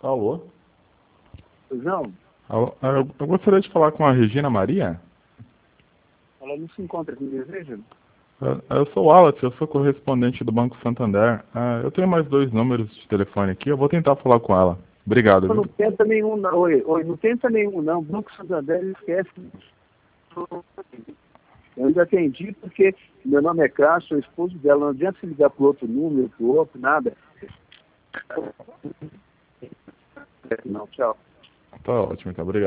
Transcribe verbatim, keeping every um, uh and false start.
Alô? Pois não? Alô? Eu, eu gostaria de falar com a Regina Maria. Ela não se encontra aqui em Desejo? Eu, eu sou o Wallace, eu sou correspondente do Banco Santander. Ah, eu tenho mais dois números de telefone aqui, eu vou tentar falar com ela. Obrigado, Não, viu? não tenta nenhum, não. Oi, oi, não tenta nenhum, não. Banco Santander esquece. Eu ainda atendi porque meu nome é Cássio, sou esposo dela. Não adianta se ligar para outro número, para o outro, nada. Não, tchau. Tá ótimo, então, obrigado.